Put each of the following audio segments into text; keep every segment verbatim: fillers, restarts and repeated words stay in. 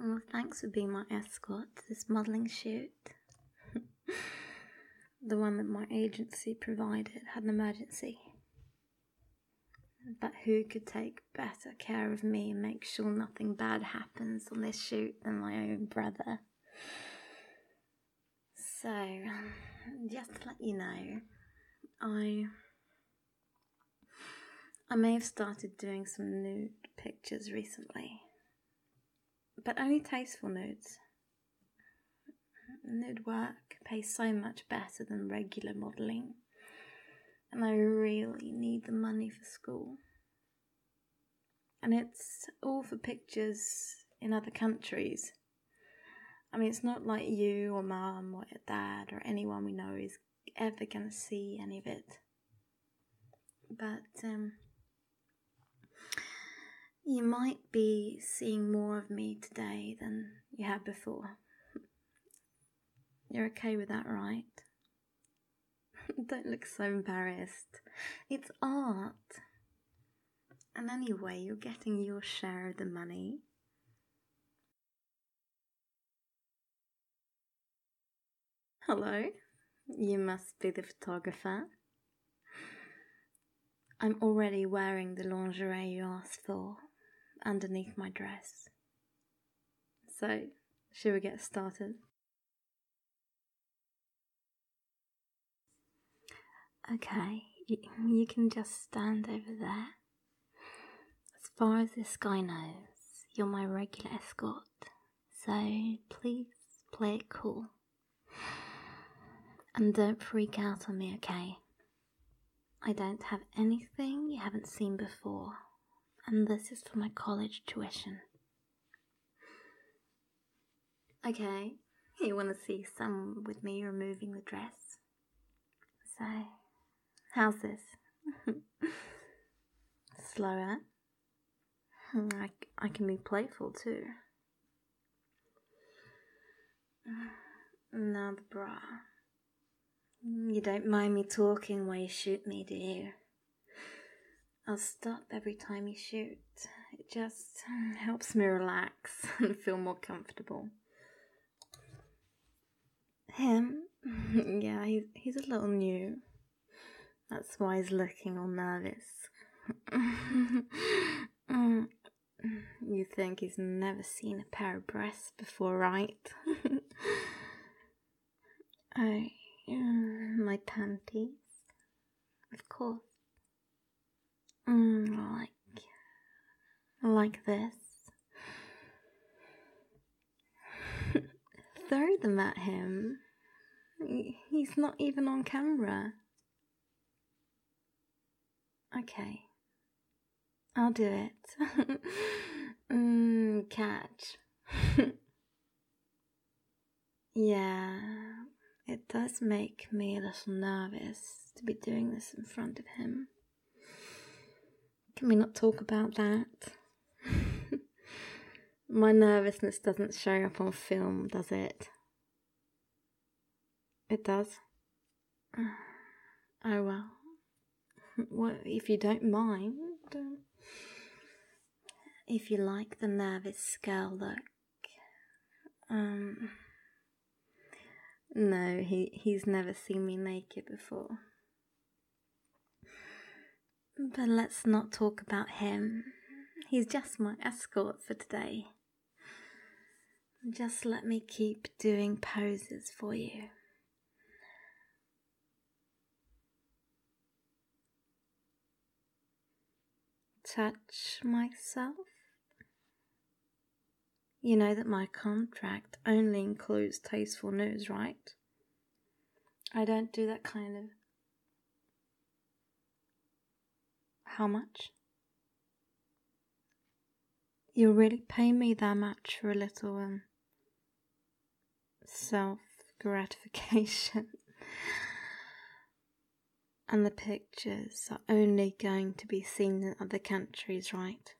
Well, thanks for being my escort to this modelling shoot. The one that my agency provided had an emergency. But who could take better care of me and make sure nothing bad happens on this shoot than my own brother? So, just to let you know, I I may have started doing some nude pictures recently, but only tasteful nudes. Nude work pays so much better than regular modelling, and I really need the money for school. And it's all for pictures in other countries. I mean, it's not like you or mum or dad or anyone we know is ever going to see any of it. But um, you might be seeing more of me today than you have before. You're okay with that, right? Don't look so embarrassed. It's art. And anyway, you're getting your share of the money. Hello? You must be the photographer. I'm already wearing the lingerie you asked for underneath my dress. So, shall we get started? Okay, you, you can just stand over there. As far as this guy knows, you're my regular escort, so please play it cool. And don't freak out on me, okay? I don't have anything you haven't seen before, and this is for my college tuition. Okay, you want to see some with me removing the dress? So, how's this? Slower? I, I can be playful too. Now the bra. You don't mind me talking while you shoot me, do you? I'll stop every time you shoot. It just helps me relax and feel more comfortable. Him? Yeah, he's, he's a little new. That's why he's looking all nervous. You think he's never seen a pair of breasts before, right? Oh, my panties. Of course. Mm, like, like this. Throw them at him. He's not even on camera. Okay. I'll do it. mm, catch. Yeah, it does make me a little nervous to be doing this in front of him. Can we not talk about that? My nervousness doesn't show up on film, does it? It does? Oh well. Well, if you don't mind. If you like the nervous girl look. Um... No, he, he's never seen me naked before. But let's not talk about him. He's just my escort for today. Just let me keep doing poses for you. Touch myself? You know that my contract only includes tasteful nudes, right? I don't do that kind of... How much? You'll really pay me that much for a little um, self-gratification? And the pictures are only going to be seen in other countries, right?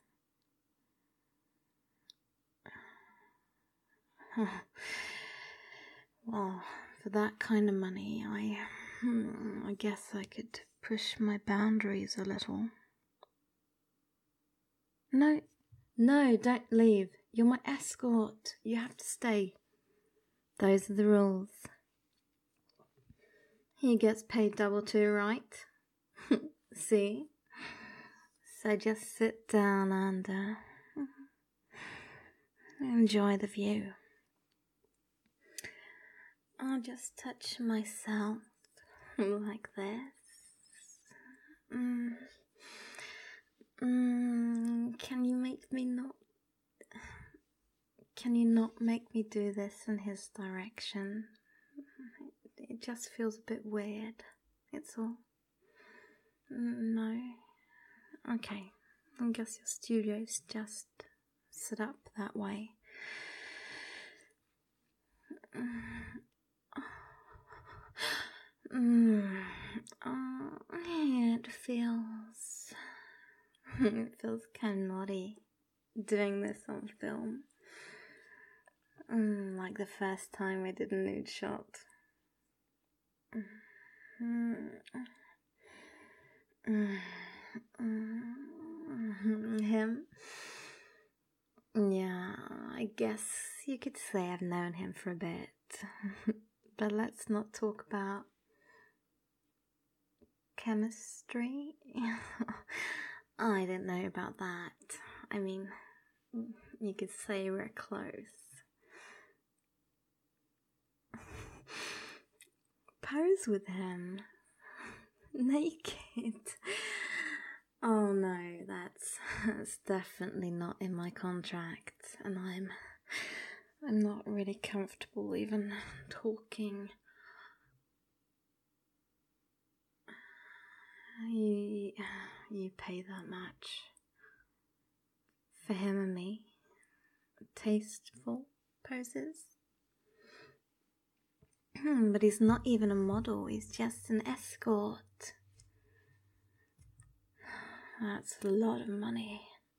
Well, for that kind of money, I, hmm, I guess I could push my boundaries a little. No, no, don't leave. You're my escort. You have to stay. Those are the rules. He gets paid double too, right? See? So just sit down and uh, enjoy the view. I'll just touch myself like this. Mm. Mm. Can you make me not... Can you not make me do this in his direction? It just feels a bit weird. It's all. No. Okay. I guess your studio's just set up that way. Mm. Oh, it feels... It feels kind of naughty doing this on film. Mm, like the first time I did a nude shot. Mm. Mm. Mm. Him? Yeah, I guess you could say I've known him for a bit. But let's not talk about chemistry. I didn't know about that. I mean, you could say we're close. Pose with him. Naked. Oh no, that's, that's definitely not in my contract. And I'm, I'm not really comfortable even talking. You, you pay that much for him and me? Tasteful poses? But he's not even a model, he's just an escort. That's a lot of money.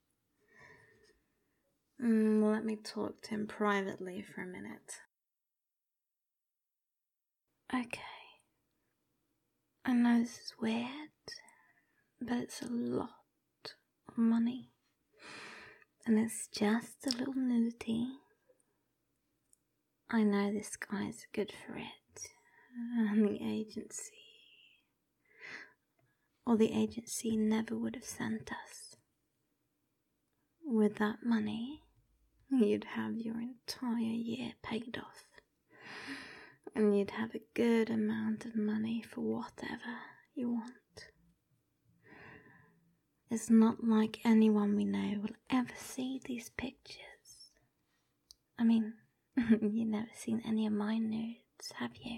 Mm, let me talk to him privately for a minute. Okay. I know this is weird, but it's a lot of money. And it's just a little nudity. I know this guy's good for it. And the agency... Or the agency never would have sent us. With that money, you'd have your entire year paid off. And you'd have a good amount of money for whatever you want. It's not like anyone we know will ever see these pictures. I mean, you've never seen any of my nudes, have you?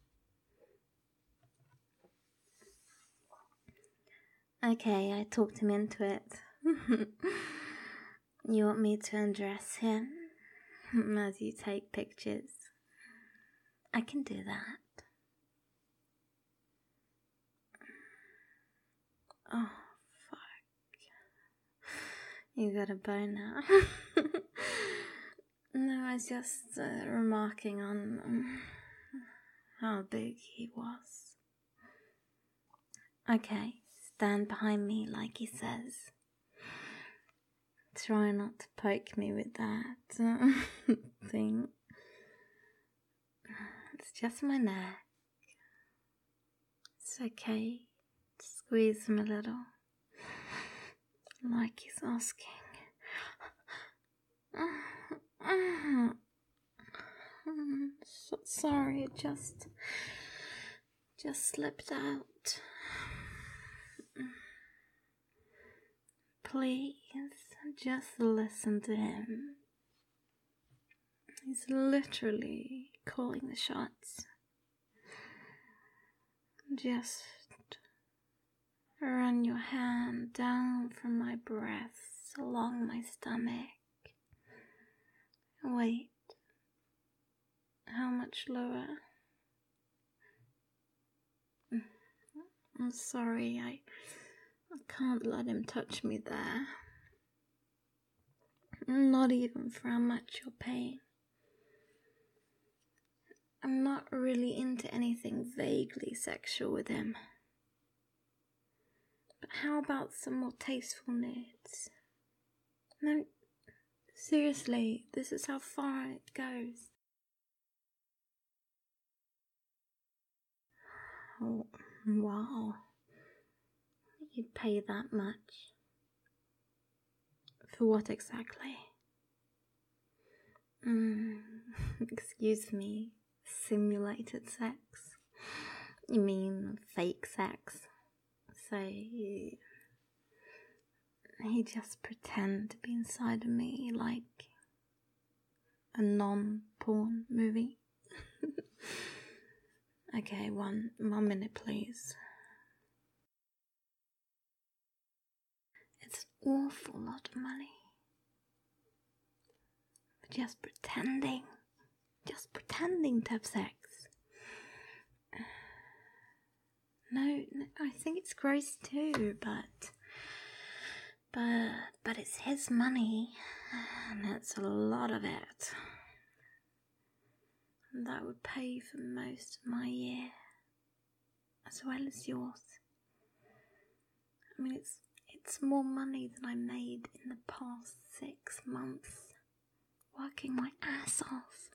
Okay, I talked him into it. You want me to undress him as you take pictures? I can do that. Oh, fuck. You got a bone now. No, I was just uh, remarking on um, how big he was. Okay, stand behind me like he says. Try not to poke me with that uh, thing. It's just my neck. It's okay. Squeeze him a little. Like he's asking. So sorry, it just... Just slipped out. Please, just listen to him. He's literally calling the shots. Just run your hand down from my breasts along my stomach. Wait. How much lower? I'm sorry, I, I can't let him touch me there. Not even for how much you're paying. I'm not really into anything vaguely sexual with him. But how about some more tasteful nudes? No, Seriously, this is how far it goes. Oh, wow. You'd pay that much? For what exactly? Mm, excuse me, simulated sex? You mean fake sex? So you, you just pretend to be inside of me like a non-porn movie? Okay, one, one minute please. It's an awful lot of money. For just pretending. Just pretending to have sex. No, no, I think it's gross too, but... But, but it's his money, and it's a lot of it. And that would pay for most of my year, as well as yours. I mean, it's it's more money than I made in the past six months, working my ass off.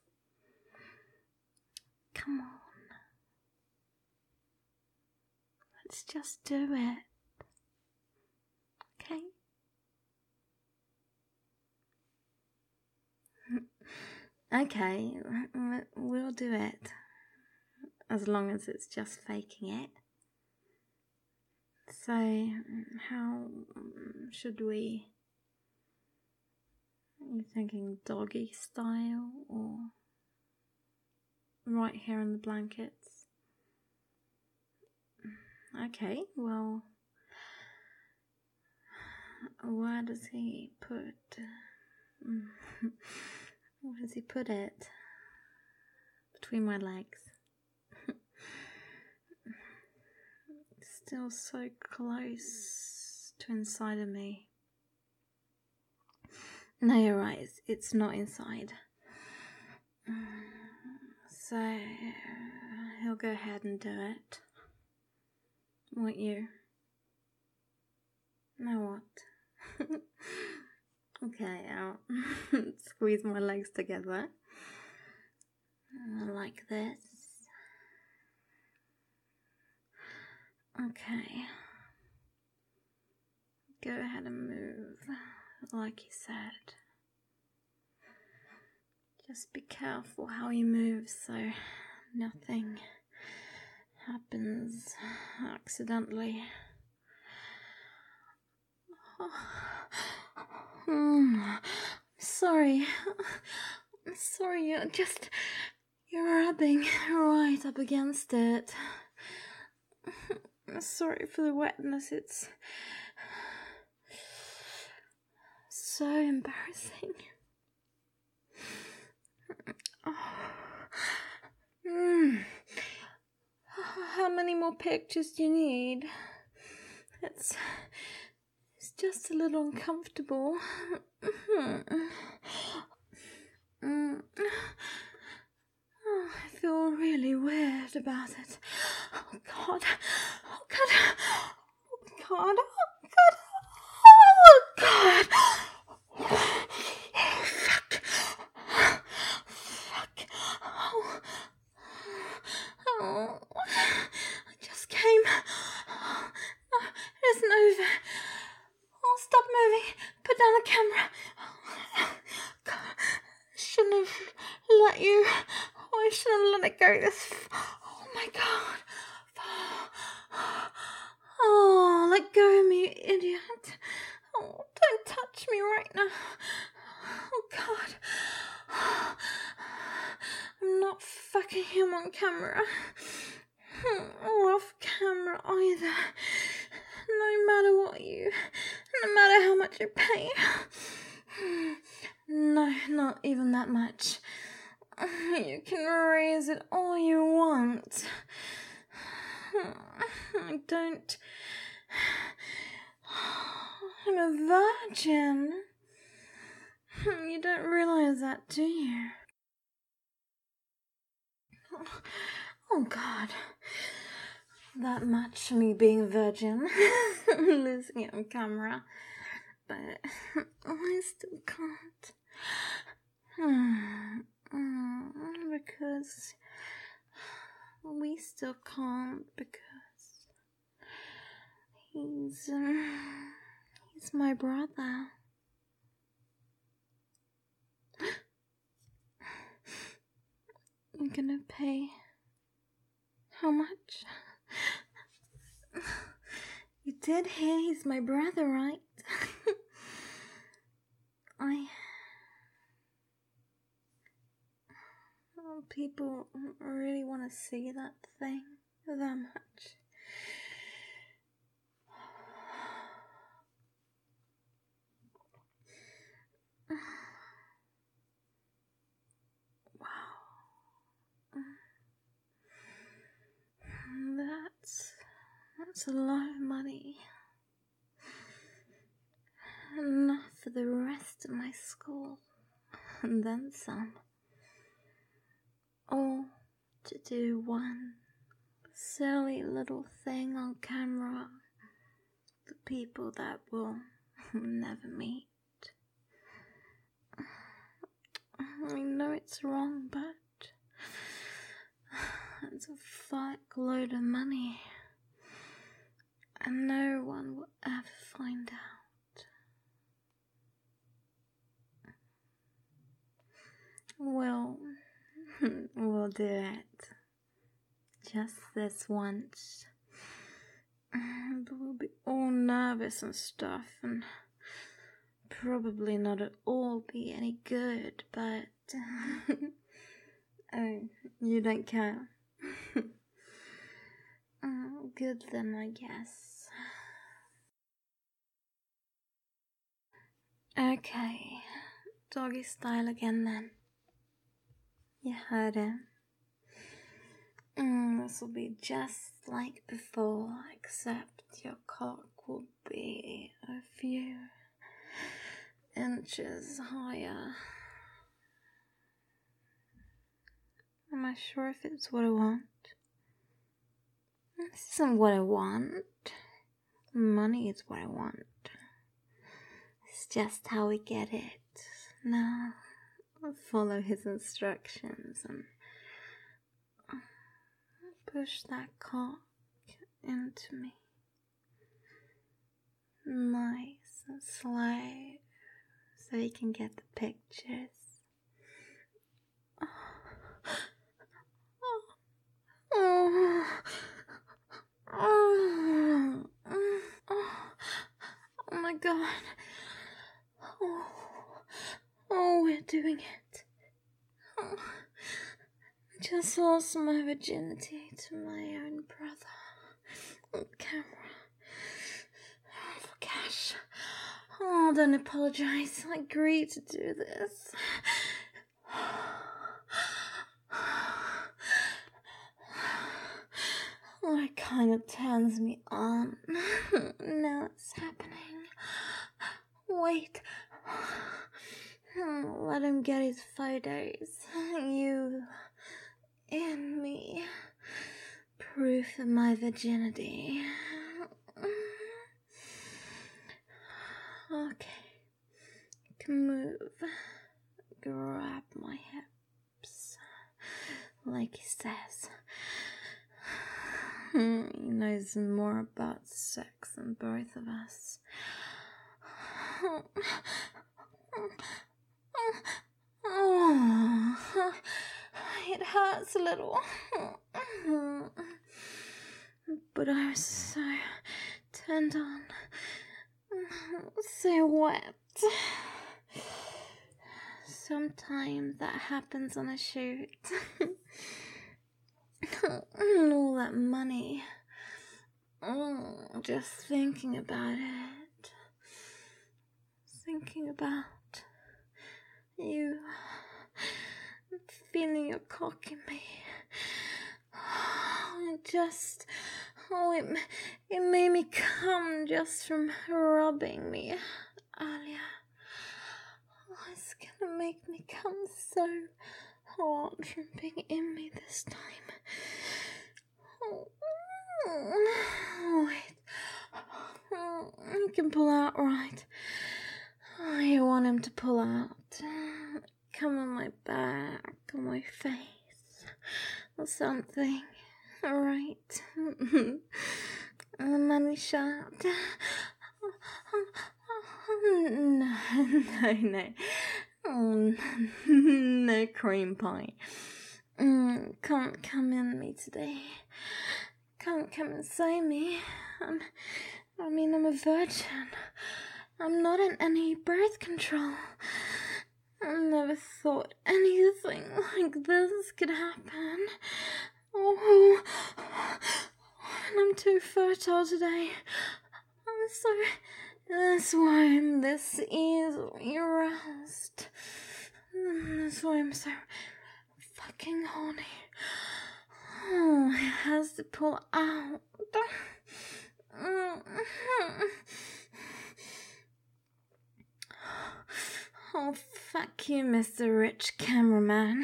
Come on. Let's just do it. Okay? Okay, we'll do it. As long as it's just faking it. So, how should we... Are you thinking doggy style or right here in the blankets? Okay, well, where does he put... Where does he put it? Between my legs. Still so close to inside of me. No, you're right, it's, it's not inside. So, he'll go ahead and do it. Won't you? Now what? Okay, I'll squeeze my legs together. Like this. Okay. Go ahead and move, like you said. Just be careful how you move so nothing happens accidentally. Oh. Mm. Sorry. I'm sorry, you're just... You're rubbing right up against it. Sorry for the wetness, it's... so embarrassing. Oh. Mm. How many more pictures do you need? It's... It's just a little uncomfortable. Mm. Oh, I feel really weird about it. Oh God. Oh God. Oh God. Oh God. Oh God. Oh fuck. Fuck. Oh. Oh. I just came. No, it isn't over. Oh, stop moving. Put down the camera. God, I shouldn't have let you. Oh, I shouldn't have let it go this. Oh my God. Oh, let go of me, you idiot. Oh, don't touch me right now. Oh God. I'm not fucking him on camera. Or off camera either. No matter what you, no matter how much you pay. No, not even that much. You can raise it all you want. I don't... I'm a virgin. You don't realise that, do you? Oh God. That much me being a virgin. Losing it on camera. But I still can't. Because we still can't, because he's, um, he's my brother. You're gonna pay how much? You did hear he's my brother, right? I... People really want to see that thing that much. Wow. That's... That's a lot of money. Enough for the rest of my school. And then some. All to do one silly little thing on camera for people that will never meet. I know it's wrong, but it's a fuckload of money, and no one will ever find out. We'll, we'll do it. Just this once. But we'll be all nervous and stuff, and probably not at all be any good, but... Oh, you don't care? Oh, good then, I guess. Okay, doggy style again then. You heard it. Mm, this will be just like before, except your cock will be a few inches higher. Am I sure if it's what I want? This isn't what I want. Money is what I want. It's just how we get it. Now, I'll follow his instructions and push that cock into me. Nice and slow, so you can get the pictures. Oh, oh, oh, oh my God. Oh, oh, we're doing it. Oh, I just lost my virginity to my own brother on camera. For cash. Oh, don't apologize. I agreed to do this. Oh, it kind of turns me on. Now it's happening. Wait. Let him get his photos. You and me. Proof of my virginity. Okay. You can move. Grab my hips. Like he says. He knows more about sex than both of us. Oh, it hurts a little. But I was so turned on. So wet. Sometimes that happens on a shoot. All that money. Oh, just thinking about it. Thinking about you feeling your cock in me. It just, oh, it, it made me come just from rubbing me earlier. Oh, it's gonna make me come so hard from being in me this time. Oh, oh wait. Oh, you can pull out right. I want him to pull out. Come on my back, on my face, or something. Alright. The money shot. No, no, no. Oh, no cream pie. Mm, can't come in me today. Can't come inside me. I'm, I mean, I'm a virgin. I'm not in any birth control. I never thought anything like this could happen. Oh, and I'm too fertile today. I'm so... That's why I'm this easily aroused. That's why I'm so fucking horny. Oh, it has to pull out. Oh, fuck you, Mister Rich Cameraman.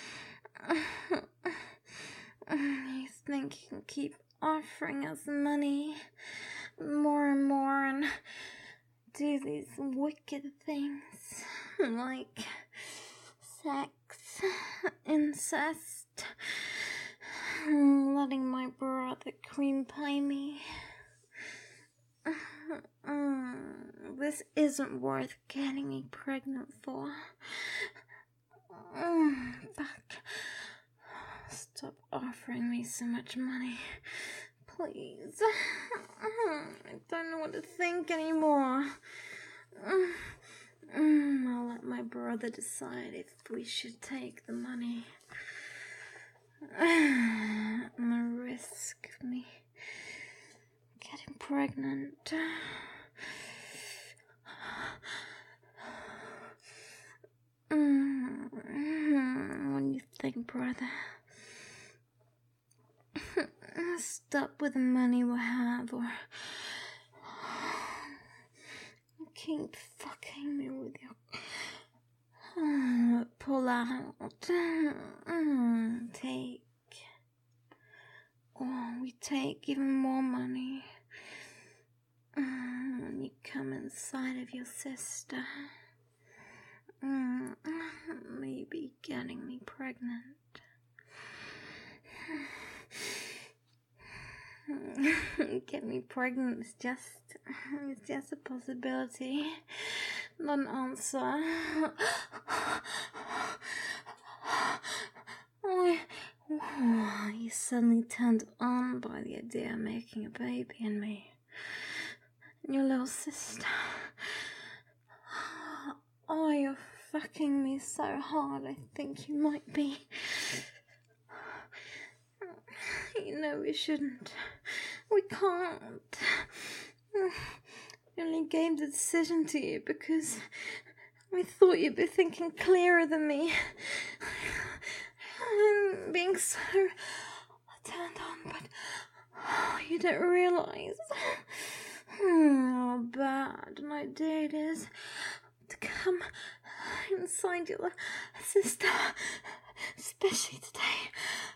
You think you can keep offering us money more and more and do these wicked things like sex, incest, letting my brother cream pie me. Mm, this isn't worth getting me pregnant for. Mm, fuck. Stop offering me so much money. Please. I don't know what to think anymore. I'll let my brother decide if we should take the money. And the risk of me getting pregnant. What do you think, brother? Stop with the money we have, or keep fucking me with your oh, pull out, mm, take, or we take even more money, mm, when you come inside of your sister, mm, maybe getting me pregnant. Get me pregnant is just, it's just a possibility, not an answer. Oh, oh, you suddenly turned on by the idea of making a baby in me. And your little sister. Oh, you're fucking me so hard, I think you might be. You know we shouldn't. We can't. We only gave the decision to you because we thought you'd be thinking clearer than me. And being so turned on, but oh, you don't realise how bad an idea it is to come inside your sister, especially today.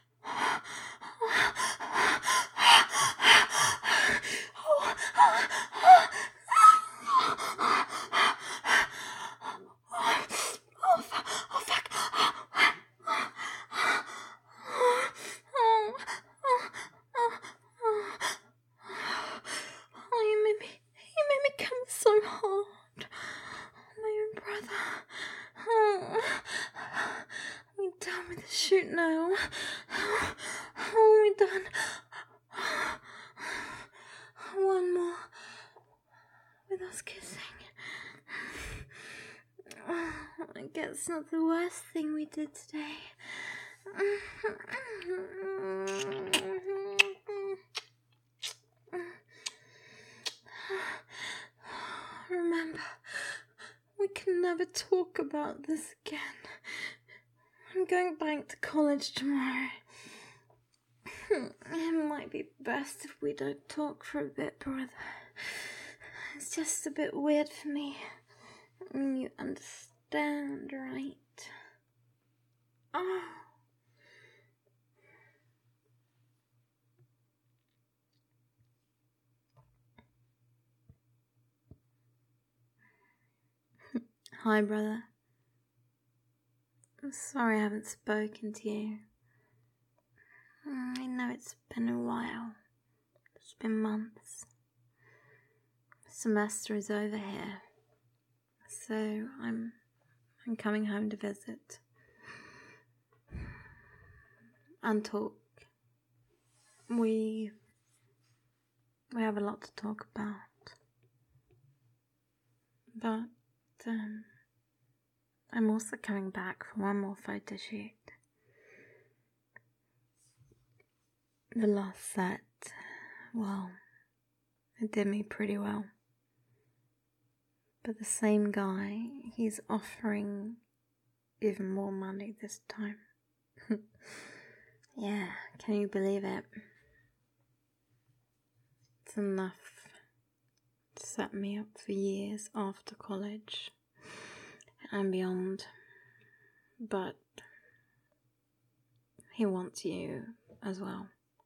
Shoot now. Oh, we're done. One more with us kissing. I guess not the worst thing we did today. Remember, we can never talk about this again. I'm going back to college tomorrow. It might be best if we don't talk for a bit, brother. It's just a bit weird for me. You understand, right? Oh. Hi, brother. I'm sorry I haven't spoken to you. I know it's been a while. It's been months. Semester is over here, so I'm I'm coming home to visit and talk. We we have a lot to talk about, but um, I'm also coming back for one more photo shoot. The last set, well, it did me pretty well. But the same guy, he's offering even more money this time. Yeah, can you believe it? It's enough to set me up for years after college and beyond. But he wants you as well.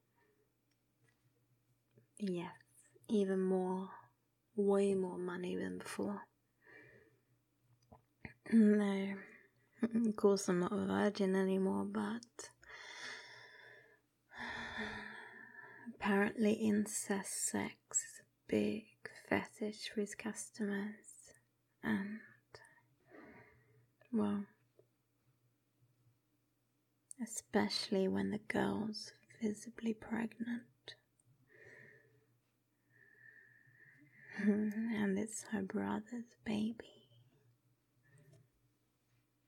Yes, even more, way more money than before. No, of course I'm not a virgin anymore, but apparently incest sex is a big fetish for his customers, and, well, especially when the girl's visibly pregnant. And it's her brother's baby.